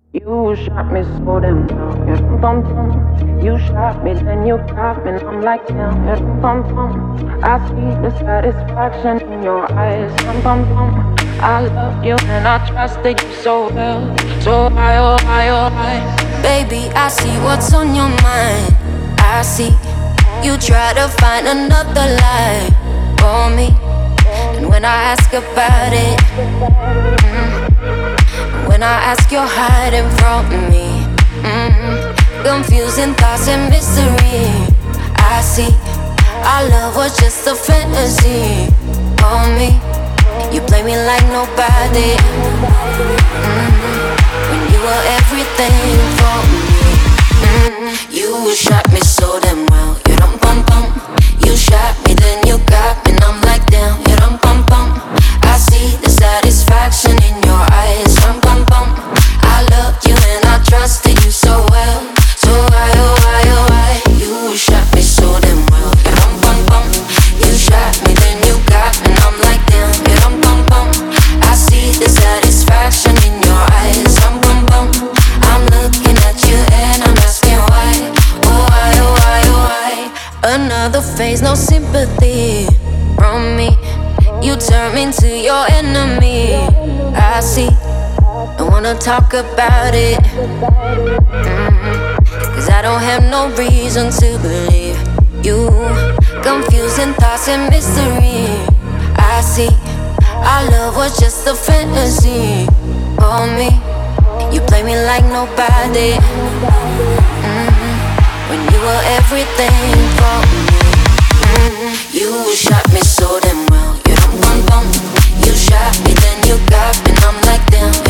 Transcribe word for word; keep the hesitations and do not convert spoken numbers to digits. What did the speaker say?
You shot me so damn well, yeah, bum bum. You shot me, then you got me, and I'm like damn, yeah, bum bum. I see the satisfaction in your eyes, bum bum bum. I love you and I trusted you so well, so I, oh I, oh I. Baby, I see what's on your mind. I see you try to find another lie for me, and when I ask about it, mm, when I ask, you're hiding from me. Mm-hmm. Confusing thoughts and mystery. I see our love was just a fantasy. On me, you play me like nobody. Mm-hmm. When you were everything for me. Mm-hmm. You shot me so damn well. You dum bum bum. You shot me, then you got me, and I'm like damn. You dum bum bum. I see the satisfaction in your eyes. Dum bum bum. I loved you and I trusted you so well. So why, oh why, oh why? You shot me so damn well. You dum bum bum. You shot me, then you got me, and I'm like damn. You dum bum bum. I see the satisfaction in your eyes. Dum bum bum. I'm looking at you and I'm asking why. Oh why, oh why, oh why? Another phase, no sympathy from me. You turn me into your enemy. I see. I wanna talk about it. Mm-hmm. Cause I don't have no reason to believe you. Confusing thoughts and mystery. I see our love was just a fantasy for me. You play me like nobody. Mm-hmm. When you were everything for me. Mm-hmm. You shot me so damn well. You dum bum bum. You shot me, then you got me, and I'm like damn.